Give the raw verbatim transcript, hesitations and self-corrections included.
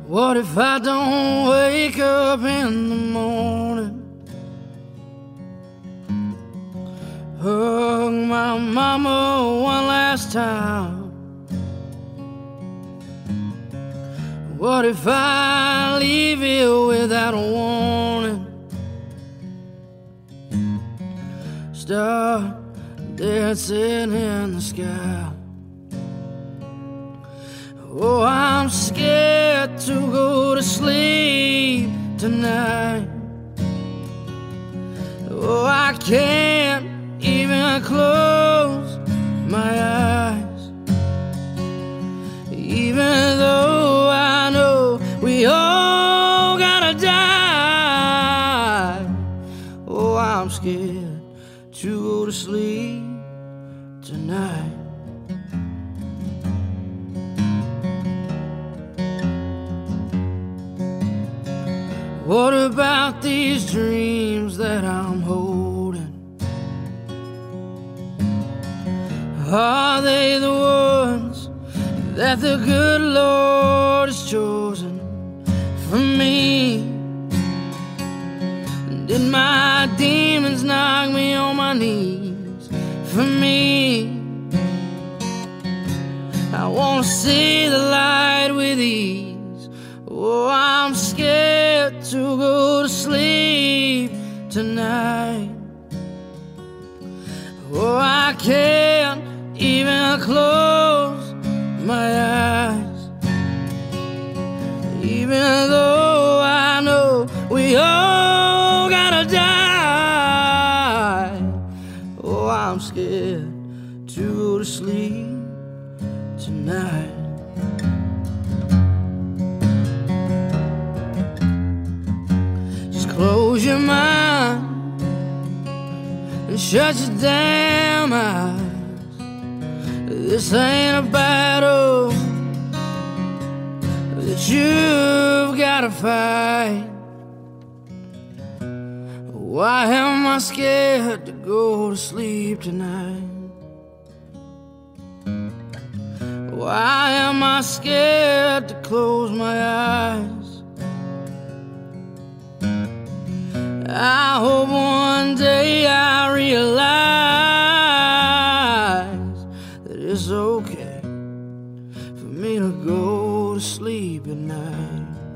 What if I don't wake up in the morning? Hug my mama one last time. What if I leave you without a warning? Start dancing in the sky. Oh, I'm scared to go to sleep tonight. Oh, I can't even close my eyes, even though I know we all gotta die. Oh, I'm scared to go to sleep tonight. What about these dreams that I'm holding? Are they the ones that the good Lord has chosen for me? Did my demons knock me on my knees for me? I wanna see the light with ease. Oh, I'm scared to go to sleep tonight. Oh, I can't even close my eyes, even though I know we all gotta die. Oh, I'm scared to go to sleep tonight. Close your mind and shut your damn eyes. This ain't a battle that you've gotta fight. Why am I scared to go to sleep tonight? Why am I scared to close my eyes? I hope one day I realize that it's okay for me to go to sleep at night.